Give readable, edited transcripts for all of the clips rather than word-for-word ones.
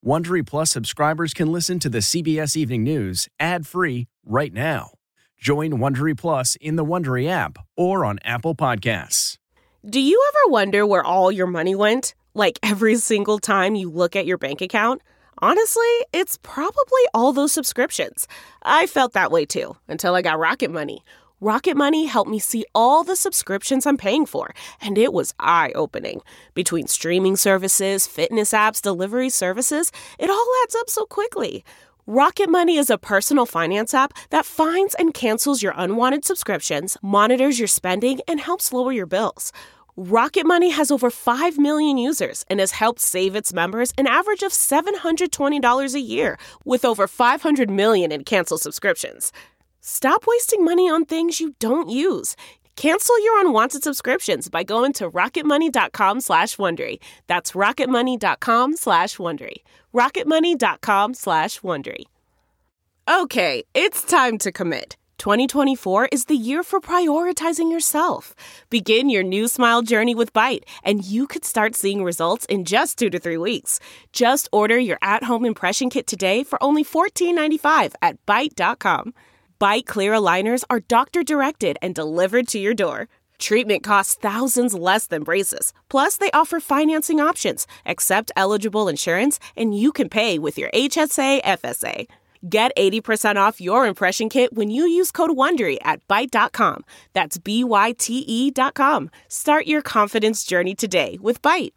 Wondery Plus subscribers can listen to the CBS Evening News ad-free right now. Join Wondery Plus in the Wondery app or on Apple Podcasts. Do you ever wonder where all your money went? Like every single time you look at your bank account? Honestly, it's probably all those subscriptions. I felt that way too, until I got Rocket Money. Rocket Money helped me see all the subscriptions I'm paying for, and it was eye-opening. Between streaming services, fitness apps, delivery services, it all adds up so quickly. Rocket Money is a personal finance app that finds and cancels your unwanted subscriptions, monitors your spending, and helps lower your bills. Rocket Money has over 5 million users and has helped save its members an average of $720 a year, with over 500 million in canceled subscriptions. Stop wasting money on things you don't use. Cancel your unwanted subscriptions by going to rocketmoney.com/Wondery. That's rocketmoney.com/Wondery. rocketmoney.com/Wondery. Okay, it's time to commit. 2024 is the year for prioritizing yourself. Begin your new smile journey with Byte, and you could start seeing results in just 2 to 3 weeks. Just order your at-home impression kit today for only $14.95 at Byte.com. Byte Clear aligners are doctor-directed and delivered to your door. Treatment costs thousands less than braces. Plus, they offer financing options, accept eligible insurance, and you can pay with your HSA, FSA. Get 80% off your impression kit when you use code WONDERY at Byte.com. That's BYTE.com. Start your confidence journey today with Byte.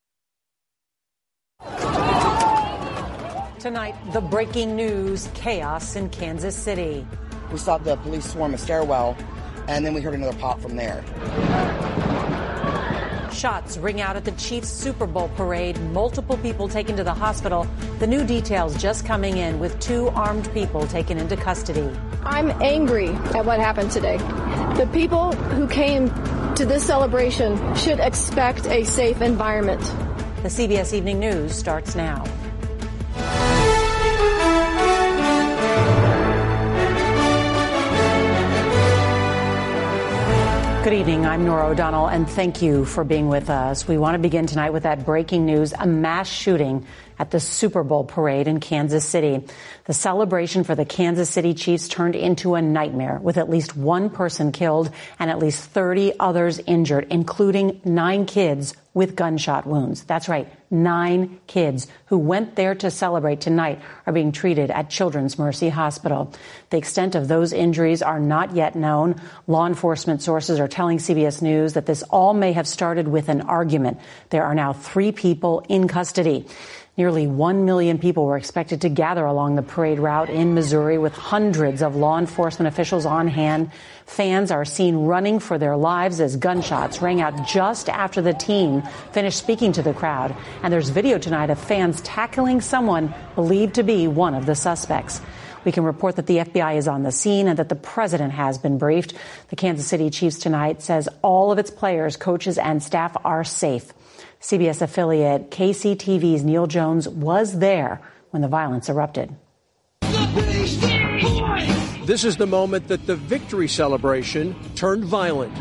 Tonight, the breaking news, chaos in Kansas City. We saw the police swarm a stairwell, and then we heard another pop from there. Shots ring out at the Chiefs Super Bowl parade. Multiple people taken to the hospital. The new details just coming in with 2 armed people taken into custody. I'm angry at what happened today. The people who came to this celebration should expect a safe environment. The CBS Evening News starts now. Good evening. I'm Norah O'Donnell, and thank you for being with us. We want to begin tonight with that breaking news, a mass shooting at the Super Bowl parade in Kansas City. The celebration for the Kansas City Chiefs turned into a nightmare, with at least 1 person killed and at least 30 others injured, including 9 kids with gunshot wounds. That's right, 9 kids who went there to celebrate tonight are being treated at Children's Mercy Hospital. The extent of those injuries are not yet known. Law enforcement sources are telling CBS News that this all may have started with an argument. There are now 3 people in custody. Nearly 1 million people were expected to gather along the parade route in Missouri, with hundreds of law enforcement officials on hand. Fans are seen running for their lives as gunshots rang out just after the team finished speaking to the crowd. And there's video tonight of fans tackling someone believed to be one of the suspects. We can report that the FBI is on the scene and that the president has been briefed. The Kansas City Chiefs tonight says all of its players, coaches, and staff are safe. CBS affiliate KCTV's Neil Jones was there when the violence erupted. This is the moment that the victory celebration turned violent.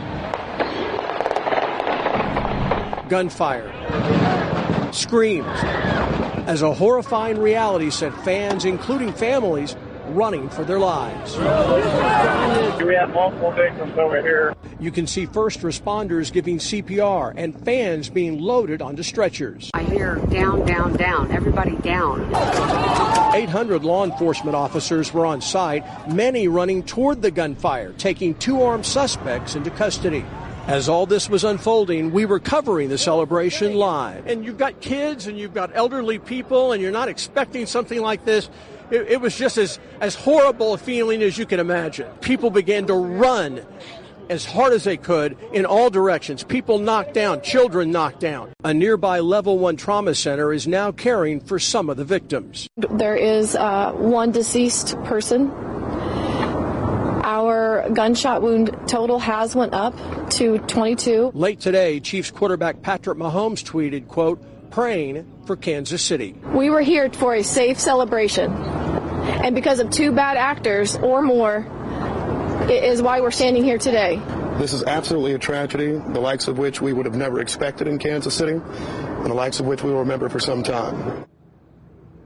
Gunfire, screams, as a horrifying reality sent fans, including families, running for their lives. We have multiple victims over here. You can see first responders giving CPR and fans being loaded onto stretchers. I hear down, down, down, everybody down. 800 law enforcement officers were on site, many running toward the gunfire, taking 2 armed suspects into custody. As all this was unfolding, we were covering the celebration live. And you've got kids and you've got elderly people, and you're not expecting something like this. It was just as horrible a feeling as you can imagine. People began to run as hard as they could in all directions. People knocked down, children knocked down. A nearby Level 1 trauma center is now caring for some of the victims. There is 1 deceased person. Our gunshot wound total has went up to 22. Late today, Chiefs quarterback Patrick Mahomes tweeted, quote, praying for Kansas City. We were here for a safe celebration, and because of 2 bad actors or more, it is why we're standing here today. This is absolutely a tragedy, the likes of which we would have never expected in Kansas City, and the likes of which we will remember for some time.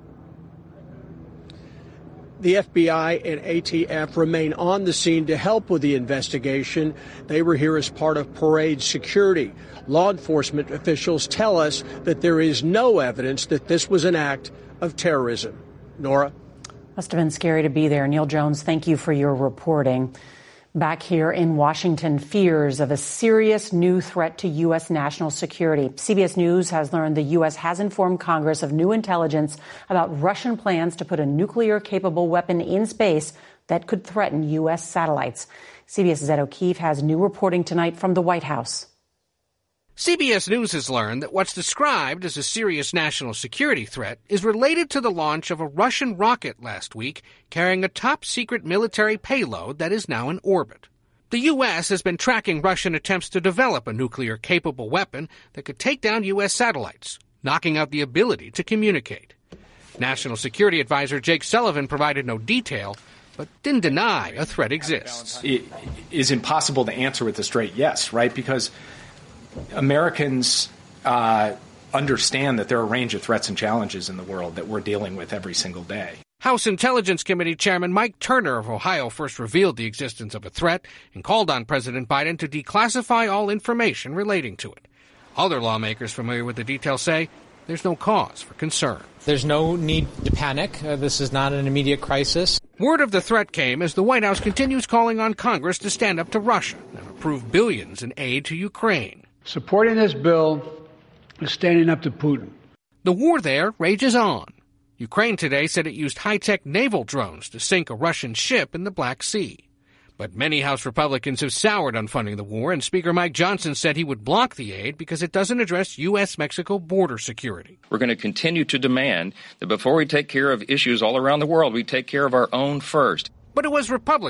The FBI and ATF remain on the scene to help with the investigation. They were here as part of parade security. Law enforcement officials tell us that there is no evidence that this was an act of terrorism. Nora? Must have been scary to be there. Neil Jones, thank you for your reporting. Back here in Washington, fears of a serious new threat to U.S. national security. CBS News has learned the U.S. has informed Congress of new intelligence about Russian plans to put a nuclear-capable weapon in space that could threaten U.S. satellites. CBS's Ed O'Keefe has new reporting tonight from the White House. CBS News has learned that what's described as a serious national security threat is related to the launch of a Russian rocket last week carrying a top-secret military payload that is now in orbit. The U.S. has been tracking Russian attempts to develop a nuclear-capable weapon that could take down U.S. satellites, knocking out the ability to communicate. National Security Advisor Jake Sullivan provided no detail, but didn't deny a threat exists. It is impossible to answer with a straight yes, right? Because Americans understand that there are a range of threats and challenges in the world that we're dealing with every single day. House Intelligence Committee Chairman Mike Turner of Ohio first revealed the existence of a threat and called on President Biden to declassify all information relating to it. Other lawmakers familiar with the details say there's no cause for concern. There's no need to panic. This is not an immediate crisis. Word of the threat came as the White House continues calling on Congress to stand up to Russia and approve billions in aid to Ukraine. Supporting this bill is standing up to Putin. The war there rages on. Ukraine today said it used high-tech naval drones to sink a Russian ship in the Black Sea. But many House Republicans have soured on funding the war, and Speaker Mike Johnson said he would block the aid because it doesn't address U.S.-Mexico border security. We're going to continue to demand that before we take care of issues all around the world, we take care of our own first. But it was Republicans.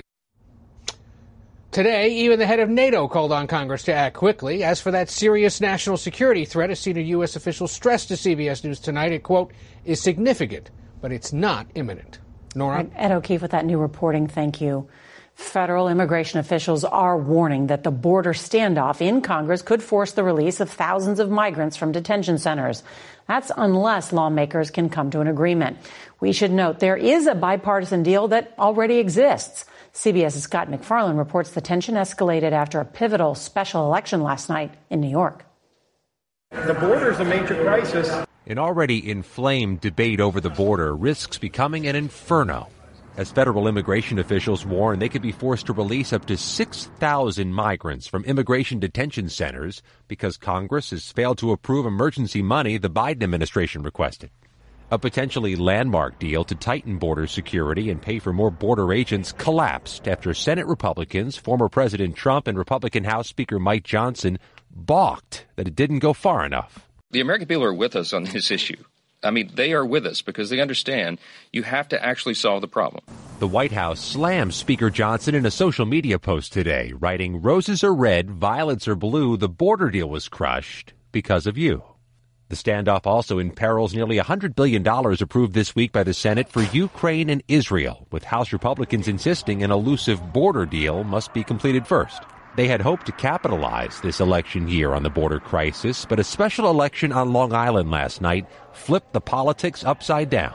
Today, even the head of NATO called on Congress to act quickly. As for that serious national security threat, a senior U.S. official stressed to CBS News tonight, it, quote, is significant, but it's not imminent. Nora? Ed O'Keefe with that new reporting. Thank you. Federal immigration officials are warning that the border standoff in Congress could force the release of thousands of migrants from detention centers. That's unless lawmakers can come to an agreement. We should note there is a bipartisan deal that already exists. CBS's Scott McFarland reports the tension escalated after a pivotal special election last night in New York. The border is a major crisis. An already inflamed debate over the border risks becoming an inferno, as federal immigration officials warn they could be forced to release up to 6,000 migrants from immigration detention centers because Congress has failed to approve emergency money the Biden administration requested. A potentially landmark deal to tighten border security and pay for more border agents collapsed after Senate Republicans, former President Trump, and Republican House Speaker Mike Johnson balked that it didn't go far enough. The American people are with us on this issue. I mean, they are with us because they understand you have to actually solve the problem. The White House slammed Speaker Johnson in a social media post today, writing, "Roses are red, violets are blue. The border deal was crushed because of you." The standoff also imperils nearly $100 billion approved this week by the Senate for Ukraine and Israel, with House Republicans insisting an elusive border deal must be completed first. They had hoped to capitalize this election year on the border crisis, but a special election on Long Island last night flipped the politics upside down.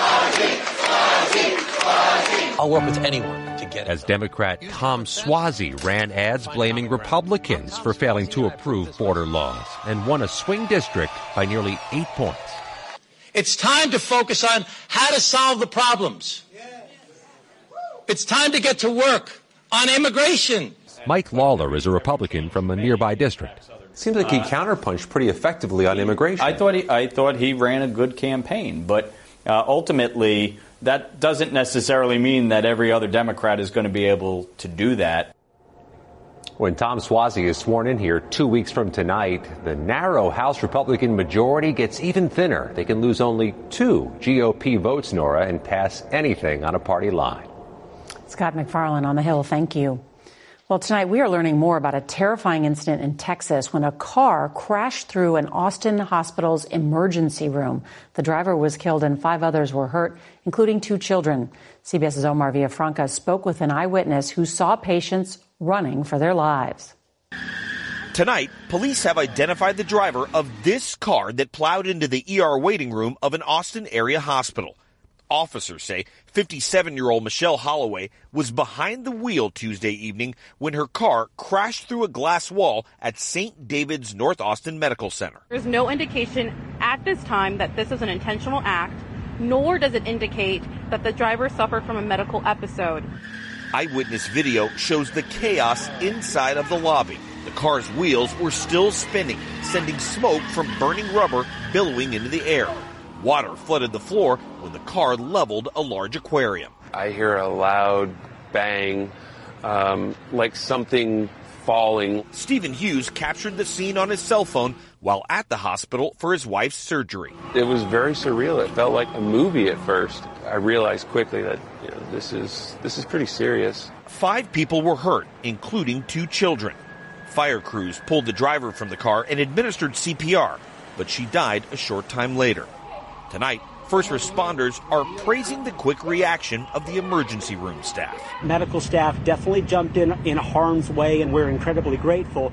I'll work with anyone to get it. As Democrat Tom Suozzi ran ads blaming Republicans for failing to approve border laws and won a swing district by nearly 8 points. It's time to focus on how to solve the problems. It's time to get to work on immigration. Mike Lawler is a Republican from a nearby district. Seems like he counterpunched pretty effectively on immigration. I thought he ran a good campaign, but ultimately that doesn't necessarily mean that every other Democrat is going to be able to do that. When Tom Suozzi is sworn in here 2 weeks from tonight, the narrow House Republican majority gets even thinner. They can lose only 2 GOP votes, Nora, and pass anything on a party line. Scott McFarland on the Hill, thank you. Well, tonight we are learning more about a terrifying incident in Texas when a car crashed through an Austin hospital's emergency room. The driver was killed and 5 others were hurt, including 2 children. CBS's Omar Villafranca spoke with an eyewitness who saw patients running for their lives. Tonight, police have identified the driver of this car that plowed into the ER waiting room of an Austin area hospital. Officers say 57-year-old Michelle Holloway was behind the wheel Tuesday evening when her car crashed through a glass wall at St. David's North Austin Medical Center. There's no indication at this time that this is an intentional act, nor does it indicate that the driver suffered from a medical episode. Eyewitness video shows the chaos inside of the lobby. The car's wheels were still spinning, sending smoke from burning rubber billowing into the air. Water flooded the floor when the car leveled a large aquarium. I hear a loud bang, like something falling. Stephen Hughes captured the scene on his cell phone while at the hospital for his wife's surgery. It was very surreal. It felt like a movie at first. I realized quickly that this is pretty serious. 5 people were hurt, including 2 children. Fire crews pulled the driver from the car and administered CPR, but she died a short time later. Tonight, first responders are praising the quick reaction of the emergency room staff. Medical staff definitely jumped in harm's way, and we're incredibly grateful.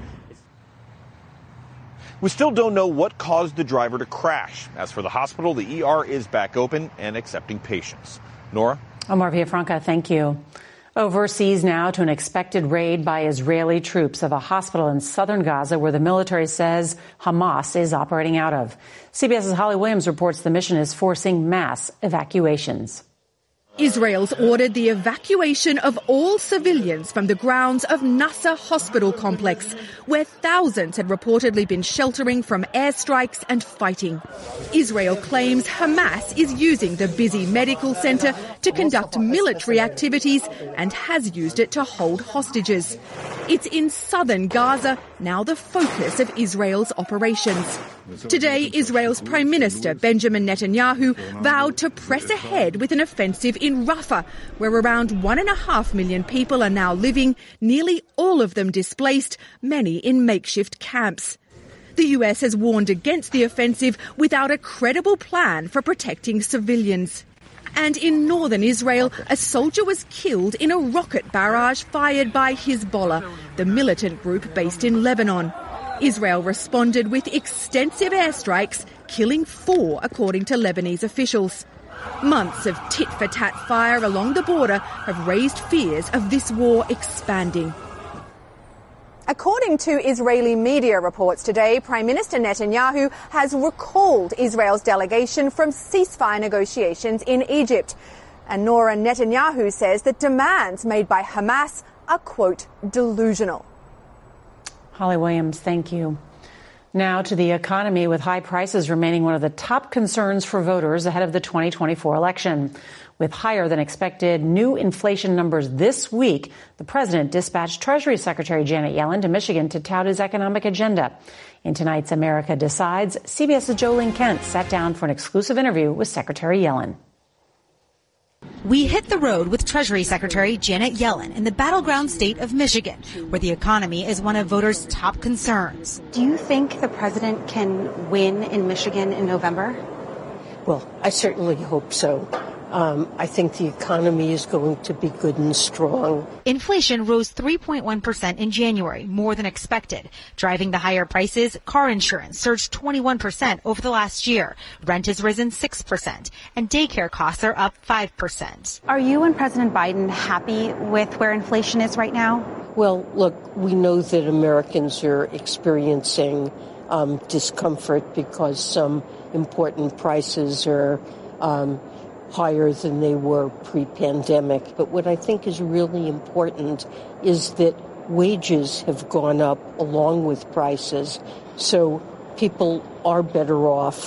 We still don't know what caused the driver to crash. As for the hospital, the ER is back open and accepting patients. Nora? Omar Villafranca, thank you. Overseas now to an expected raid by Israeli troops of a hospital in southern Gaza where the military says Hamas is operating out of. CBS's Holly Williams reports the mission is forcing mass evacuations. Israel's ordered the evacuation of all civilians from the grounds of Nasser Hospital Complex, where thousands had reportedly been sheltering from airstrikes and fighting. Israel claims Hamas is using the busy medical center to conduct military activities and has used it to hold hostages. It's in southern Gaza, now the focus of Israel's operations. Today, Israel's Prime Minister Benjamin Netanyahu vowed to press ahead with an offensive in Rafah, where around 1.5 million people are now living, nearly all of them displaced, many in makeshift camps. The US has warned against the offensive without a credible plan for protecting civilians. And in northern Israel, a soldier was killed in a rocket barrage fired by Hezbollah, the militant group based in Lebanon. Israel responded with extensive airstrikes, killing 4, according to Lebanese officials. Months of tit-for-tat fire along the border have raised fears of this war expanding. According to Israeli media reports today, Prime Minister Netanyahu has recalled Israel's delegation from ceasefire negotiations in Egypt. And Nora, Netanyahu says that demands made by Hamas are, quote, delusional. Holly Williams, thank you. Now to the economy, with high prices remaining one of the top concerns for voters ahead of the 2024 election. With higher than expected new inflation numbers this week, the president dispatched Treasury Secretary Janet Yellen to Michigan to tout his economic agenda. In tonight's America Decides, CBS's Jolene Kent sat down for an exclusive interview with Secretary Yellen. We hit the road with Treasury Secretary Janet Yellen in the battleground state of Michigan, where the economy is one of voters' top concerns. Do you think the president can win in Michigan in November? Well, I certainly hope so. I think the economy is going to be good and strong. Inflation rose 3.1% in January, more than expected. Driving the higher prices, car insurance surged 21% over the last year. Rent has risen 6%, and daycare costs are up 5%. Are you and President Biden happy with where inflation is right now? Well, look, we know that Americans are experiencing discomfort because some important prices are higher than they were pre-pandemic. But what I think is really important is that wages have gone up along with prices, so people are better off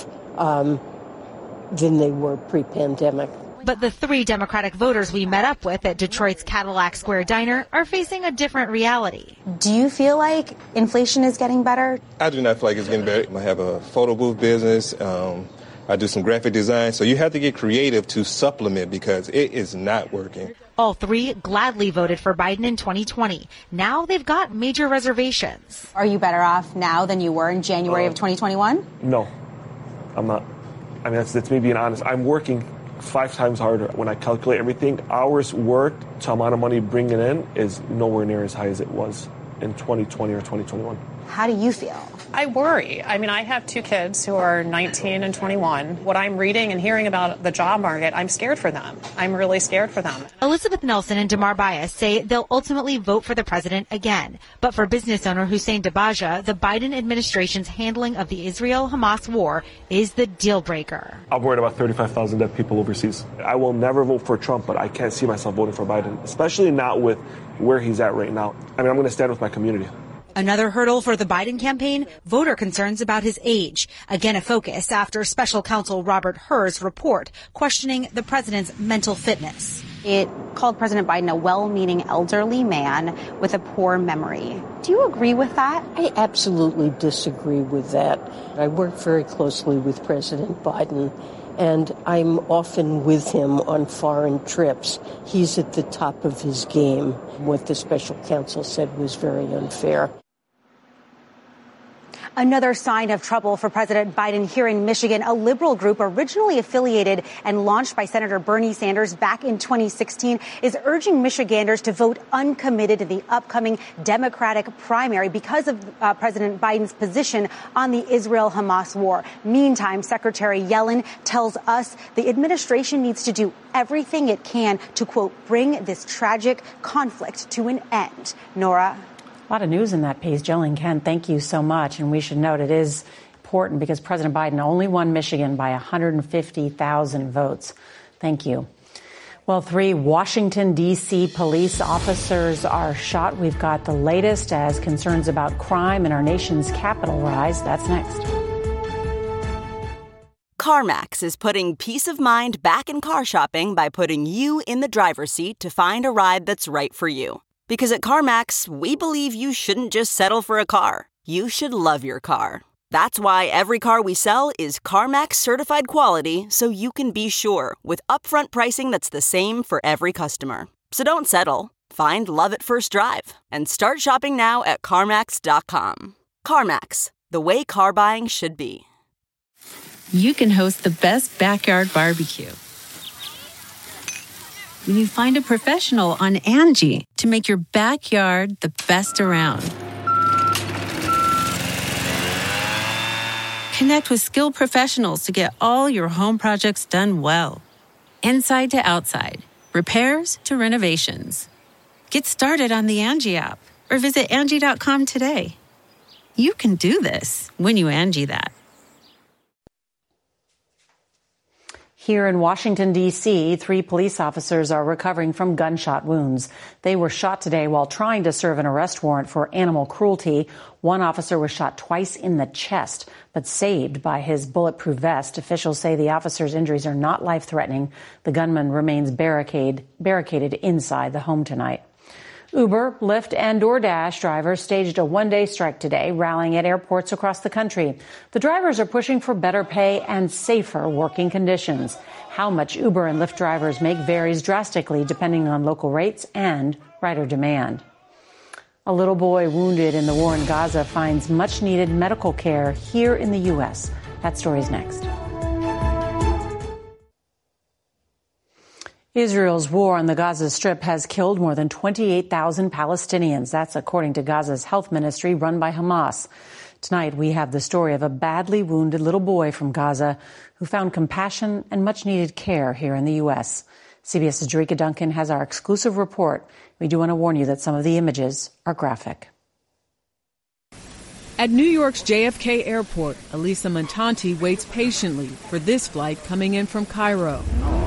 than they were pre-pandemic. But the 3 Democratic voters we met up with at Detroit's Cadillac Square Diner are facing a different reality. Do you feel like inflation is getting better? I do not feel like it's getting better. I have a photo booth business. I do some graphic design, so you have to get creative to supplement because it is not working. All 3 gladly voted for Biden in 2020. Now they've got major reservations. Are you better off now than you were in January of 2021? No, I'm not. I mean, that's me being honest. I'm working 5 times harder. When I calculate everything, hours worked to amount of money bringing in is nowhere near as high as it was in 2020 or 2021. How do you feel? I worry. I mean, I have two kids who are 19 and 21. What I'm reading and hearing about the job market, I'm scared for them. I'm really scared for them. Elizabeth Nelson and Damar Bias say they'll ultimately vote for the president again. But for business owner Hussein Dabaja, the Biden administration's handling of the Israel-Hamas war is the deal breaker. I'm worried about 35,000 dead people overseas. I will never vote for Trump, but I can't see myself voting for Biden, especially not with where he's at right now. I mean, I'm going to stand with my community. Another hurdle for the Biden campaign, voter concerns about his age. Again, a focus after special counsel Robert Hur's report questioning the president's mental fitness. It called President Biden a well-meaning elderly man with a poor memory. Do you agree with that? I absolutely disagree with that. I work very closely with President Biden, and I'm often with him on foreign trips. He's at the top of his game. What the special counsel said was very unfair. Another sign of trouble for President Biden here in Michigan. A liberal group originally affiliated and launched by Senator Bernie Sanders back in 2016 is urging Michiganders to vote uncommitted in the upcoming Democratic primary because of President Biden's position on the Israel-Hamas war. Meantime, Secretary Yellen tells us the administration needs to do everything it can to, quote, bring this tragic conflict to an end. Nora? A lot of news in that piece. Jolene Kent, thank you so much. And we should note it is important because President Biden only won Michigan by 150,000 votes. Thank you. Well, 3 Washington, D.C. police officers are shot. We've got the latest as concerns about crime in our nation's capital rise. That's next. CarMax is putting peace of mind back in car shopping by putting you in the driver's seat to find a ride that's right for you. Because at CarMax, we believe you shouldn't just settle for a car. You should love your car. That's why every car we sell is CarMax certified quality, so you can be sure with upfront pricing that's the same for every customer. So don't settle. Find love at first drive and start shopping now at CarMax.com. CarMax, the way car buying should be. You can host the best backyard barbecue when you find a professional on Angie to make your backyard the best around. Connect with skilled professionals to get all your home projects done well. Inside to outside, repairs to renovations. Get started on the Angie app or visit Angie.com today. You can do this when you Angie that. Here in Washington, D.C., 3 police officers are recovering from gunshot wounds. They were shot today while trying to serve an arrest warrant for animal cruelty. One officer was shot twice in the chest, but saved by his bulletproof vest. Officials say the officer's injuries are not life-threatening. The gunman remains barricaded inside the home tonight. Uber, Lyft, and DoorDash drivers staged a one-day strike today, rallying at airports across the country. The drivers are pushing for better pay and safer working conditions. How much Uber and Lyft drivers make varies drastically depending on local rates and rider demand. A little boy wounded in the war in Gaza finds much-needed medical care here in the U.S. That story's next. Israel's war on the Gaza Strip has killed more than 28,000 Palestinians. That's according to Gaza's health ministry run by Hamas. Tonight, we have the story of a badly wounded little boy from Gaza who found compassion and much-needed care here in the U.S. CBS's Jerika Duncan has our exclusive report. We do want to warn you that some of the images are graphic. At New York's JFK Airport, Elisa Montanti waits patiently for this flight coming in from Cairo.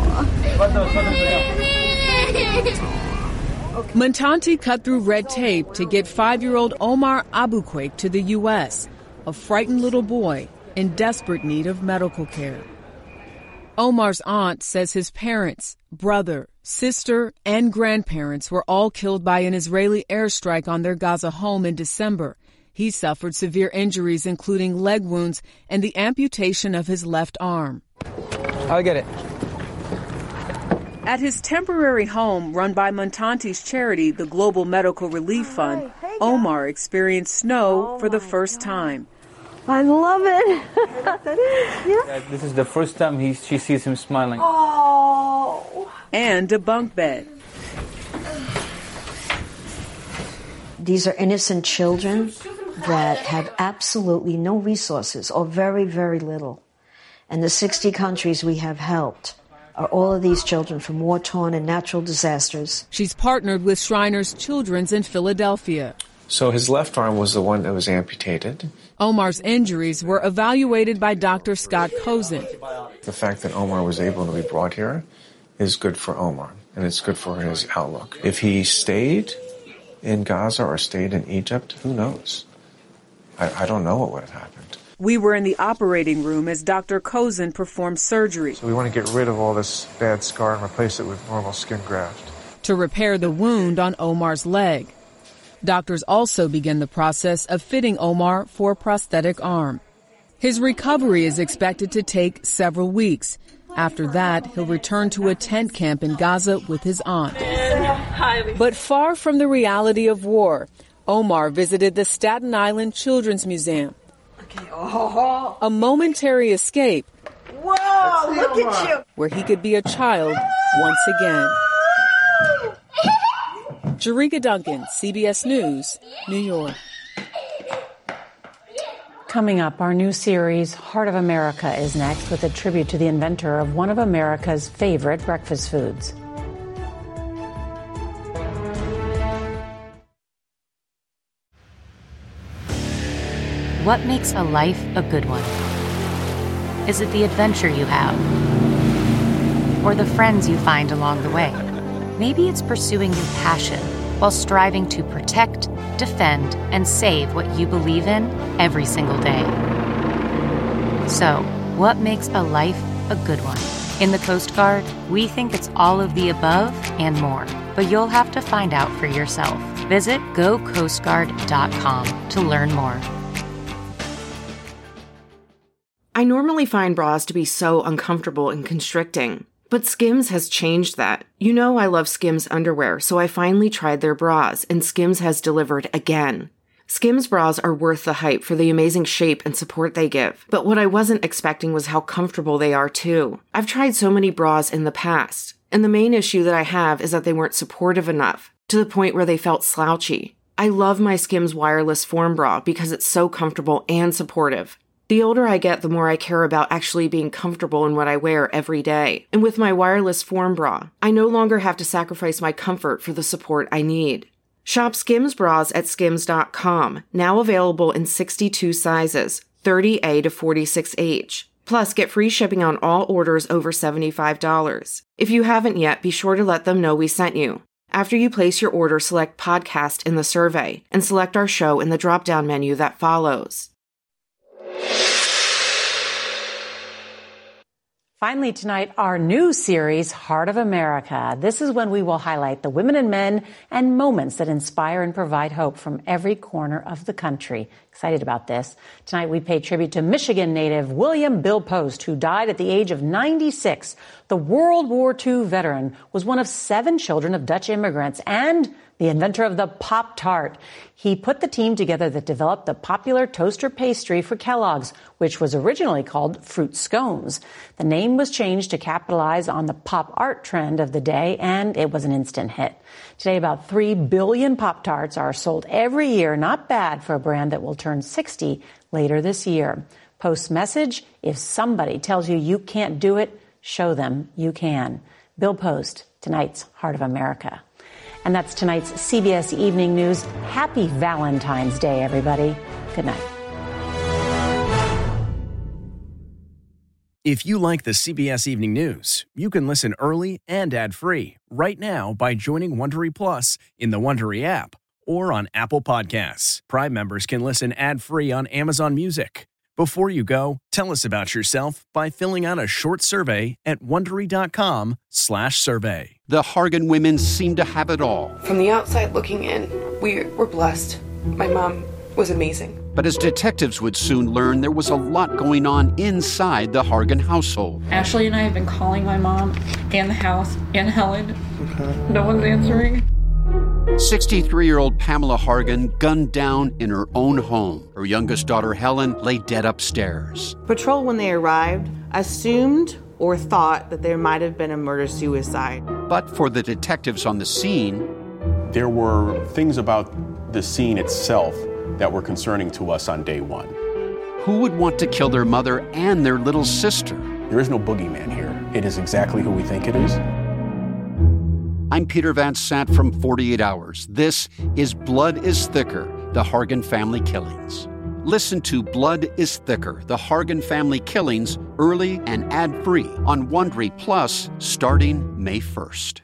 Montanti cut through red tape to get 5-year-old Omar Abuquake to the U.S., a frightened little boy in desperate need of medical care. Omar's aunt says his parents, brother, sister, and grandparents were all killed by an Israeli airstrike on their Gaza home in December. He suffered severe injuries, including leg wounds and the amputation of his left arm. I'll get it. At his temporary home run by Montanti's charity, the Global Medical Relief Fund, Omar experienced snow for the first time. I love it. This is the first time she sees him smiling. Oh. And a bunk bed. These are innocent children that have absolutely no resources or very, very little. And the 60 countries we have helped are all of these children from war-torn and natural disasters. She's partnered with Shriners Children's in Philadelphia. So his left arm was the one that was amputated. Omar's injuries were evaluated by Dr. Scott Kozin. The fact that Omar was able to be brought here is good for Omar, and it's good for his outlook. If he stayed in Gaza or stayed in Egypt, who knows? I don't know what would have happened. We were in the operating room as Dr. Kozin performed surgery. So we want to get rid of all this bad scar and replace it with normal skin graft. To repair the wound on Omar's leg. Doctors also begin the process of fitting Omar for a prosthetic arm. His recovery is expected to take several weeks. After that, he'll return to a tent camp in Gaza with his aunt. But far from the reality of war, Omar visited the Staten Island Children's Museum. A momentary escape. Whoa, look at you! Where he could be a child once again. Jerika Duncan, CBS News, New York. Coming up, our new series, Heart of America, is next with a tribute to the inventor of one of America's favorite breakfast foods. What makes a life a good one? Is it the adventure you have? Or the friends you find along the way? Maybe it's pursuing your passion while striving to protect, defend, and save what you believe in every single day. So, what makes a life a good one? In the Coast Guard, we think it's all of the above and more, but you'll have to find out for yourself. Visit GoCoastGuard.com to learn more. I normally find bras to be so uncomfortable and constricting, but Skims has changed that. You know I love Skims underwear, so I finally tried their bras, and Skims has delivered again. Skims bras are worth the hype for the amazing shape and support they give, but what I wasn't expecting was how comfortable they are too. I've tried so many bras in the past, and the main issue that I have is that they weren't supportive enough, to the point where they felt slouchy. I love my Skims wireless form bra because it's so comfortable and supportive. The older I get, the more I care about actually being comfortable in what I wear every day. And with my wireless form bra, I no longer have to sacrifice my comfort for the support I need. Shop Skims bras at skims.com, now available in 62 sizes, 30A to 46H. Plus, get free shipping on all orders over $75. If you haven't yet, be sure to let them know we sent you. After you place your order, select podcast in the survey and select our show in the drop-down menu that follows. Finally tonight, our new series, Heart of America. This is when we will highlight the women and men and moments that inspire and provide hope from every corner of the country. Excited about this. Tonight, we pay tribute to Michigan native William Bill Post, who died at the age of 96. The World War II veteran was one of 7 children of Dutch immigrants and the inventor of the Pop-Tart. He put the team together that developed the popular toaster pastry for Kellogg's, which was originally called Fruit Scones. The name was changed to capitalize on the pop art trend of the day, and it was an instant hit. Today, about 3 billion Pop-Tarts are sold every year. Not bad for a brand that will turn 60 later this year. Post's message: if somebody tells you you can't do it, show them you can. Bill Post, tonight's Heart of America. And that's tonight's CBS Evening News. Happy Valentine's Day, everybody. Good night. If you like the CBS Evening News, you can listen early and ad-free right now by joining Wondery Plus in the Wondery app or on Apple Podcasts. Prime members can listen ad-free on Amazon Music. Before you go, tell us about yourself by filling out a short survey at Wondery.com/survey. The Hargan women seem to have it all. From the outside looking in, we were blessed. My mom was amazing. But as detectives would soon learn, there was a lot going on inside the Hargan household. Ashley and I have been calling my mom and the house and Helen. Okay. No one's answering. 63-year-old Pamela Hargan gunned down in her own home. Her youngest daughter, Helen, lay dead upstairs. Patrol, when they arrived, assumed or thought that there might have been a murder-suicide. But for the detectives on the scene, there were things about the scene itself that were concerning to us on day one. Who would want to kill their mother and their little sister? There is no boogeyman here. It is exactly who we think it is. I'm Peter Van Sant from 48 Hours. This is Blood is Thicker, the Hargan Family Killings. Listen to Blood is Thicker, the Hargan Family Killings early and ad-free on Wondery Plus starting May 1st.